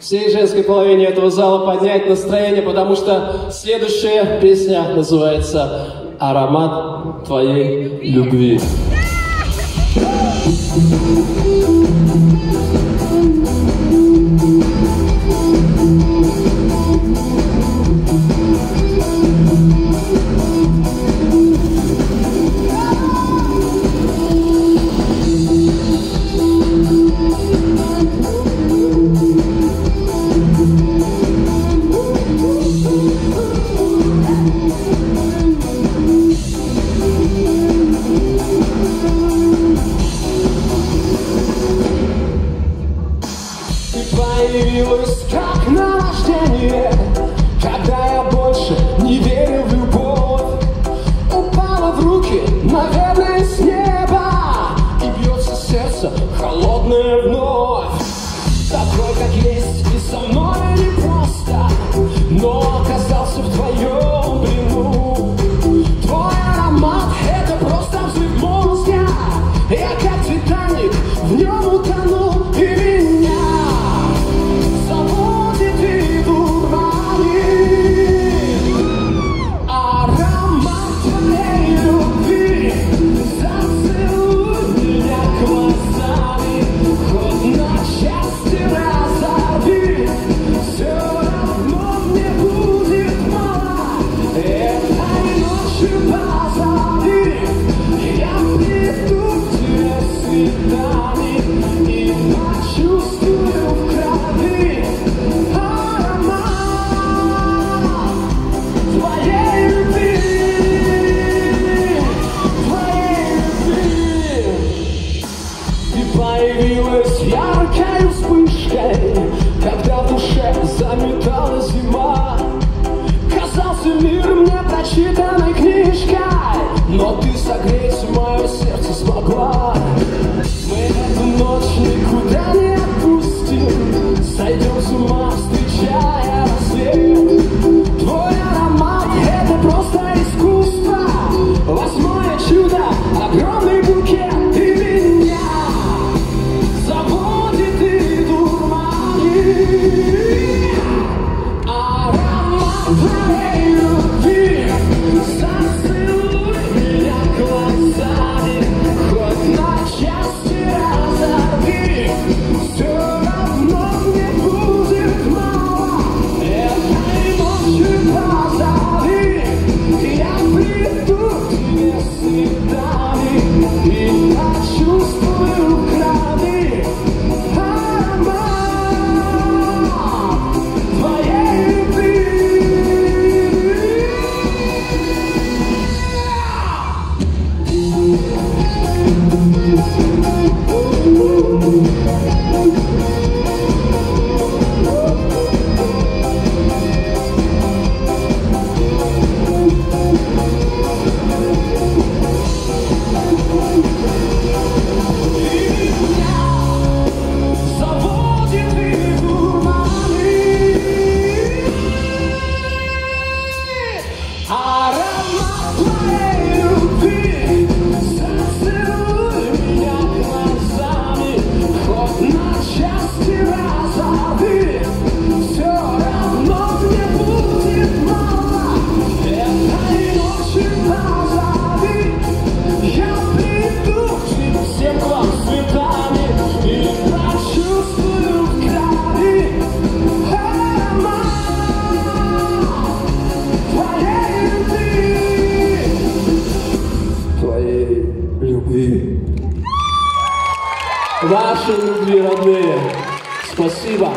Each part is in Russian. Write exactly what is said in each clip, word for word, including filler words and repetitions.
всей женской половине этого зала поднять настроение, потому что следующая песня называется «Аромат твоей любви». Появилась как наваждение, когда я больше не верю в любовь. Упала в руки, наверное, с неба, и бьется сердце холодное вновь. Такой, как есть, и со мной непросто, но оказался в твоем плену. Твой аромат — это просто взрыв мозга. Я как Титаник в нем утону, и меня появилась яркой вспышкой, когда в душе заметала зима. Казался мир мне прочитанной книжкой, но ты согреть мое сердце смогла. Мы эту ночь никуда не отпустим, сойдем с ума, встречая рассвет. Твой аромат — это просто искусство, восьмое чудо, огромный букет. Ваши любви, родные. Спасибо.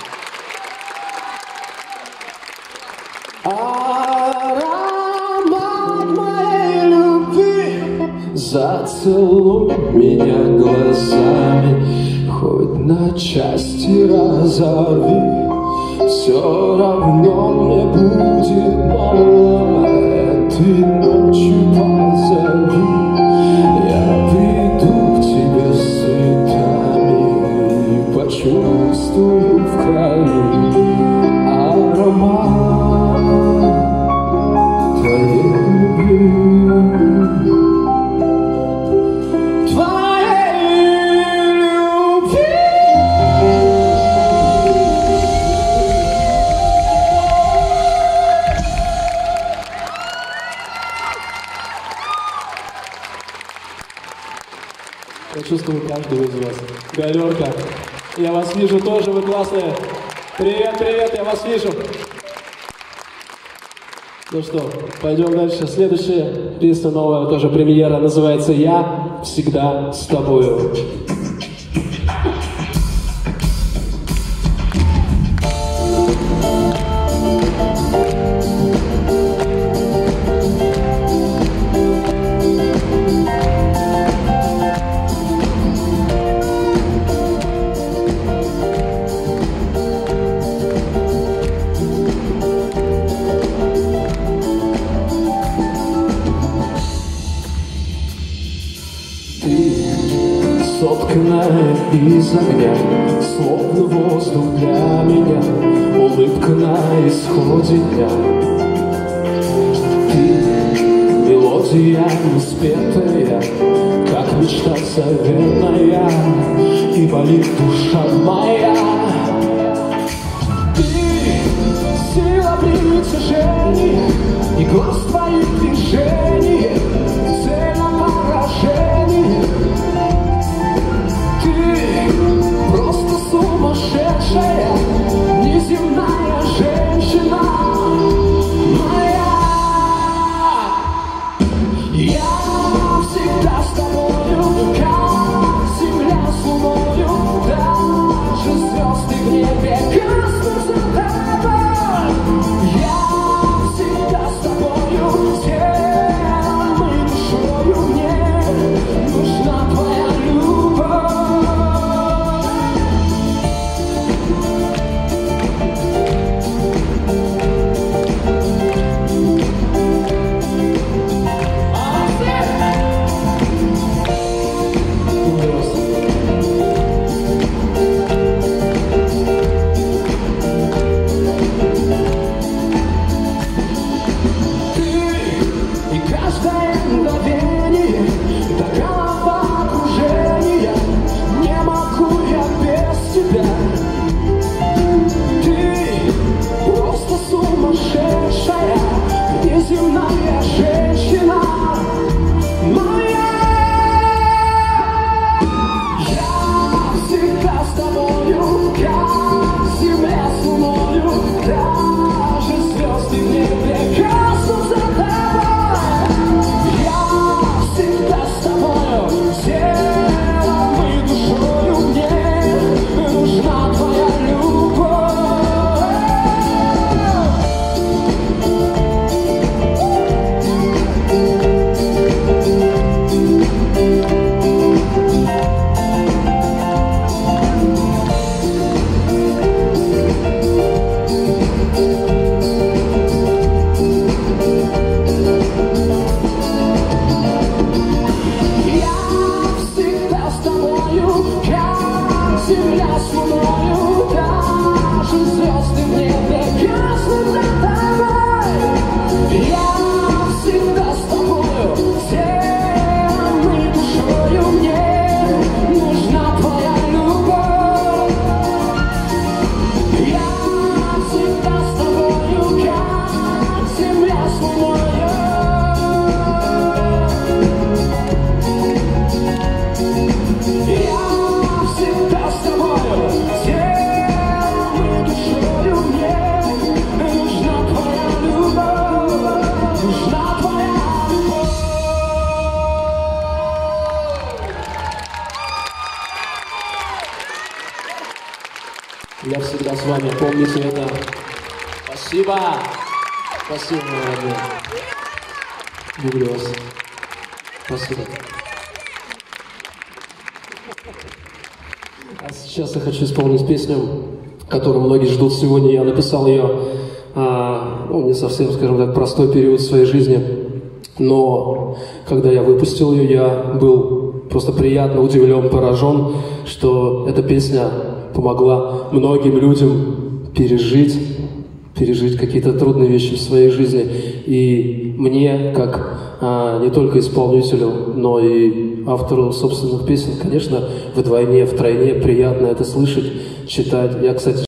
Аромат моей любви, зацелуй меня глазами, хоть на части разорви, все равно мне будет мало. Этой ночью позови, я приду к тебе с цветами и почувствую в крови аромат твоей любви. Твоей любви. чувствую каждого из вас. Галерка, я вас вижу тоже, вы классные. Привет, привет, я вас вижу. Ну что, пойдем дальше. Следующая песня новая, тоже премьера, называется «Я всегда с тобою». Сотканная из огня, словно воздух для меня, улыбка на исходе дня. Ты мелодия неспетая, как мечта заветная, и болит душа моя. Ты сила притяжения, и глаз твоих движений, цель на поражение. Просто сумасшедшая, неземная женщина моя. Я всегда с тобою, как земля с луною, даже звезды в небе коснутся тобой. Я всегда с тобою, телом и душою, мне нужна твоя любовь. Неземная женщина моя. Я всегда с тобою, как земля с луною, даже звезды в небе коснутся тобой. Я всегда с тобою, телом и душою, мне нужна твоя любовь. Земля с луною, даже звезды в небе коснутся тобой. Я всегда с тобою, телом и душою, мне нужна твоя любовь. Я всегда с тобою, как земля с луною. Я всегда с вами, помните это. Спасибо. Спасибо, мои родные. Люблю вас. Спасибо. А сейчас я хочу исполнить песню, которую многие ждут сегодня. Я написал ее, а, ну, не совсем, скажем так, простой период своей жизни. Но когда я выпустил ее, я был просто приятно удивлен, поражен, что эта песня помогла многим людям пережить, пережить какие-то трудные вещи в своей жизни. И мне, как а, не только исполнителю, но и автору собственных песен, конечно, вдвойне, втройне приятно это слышать, читать. Я, кстати,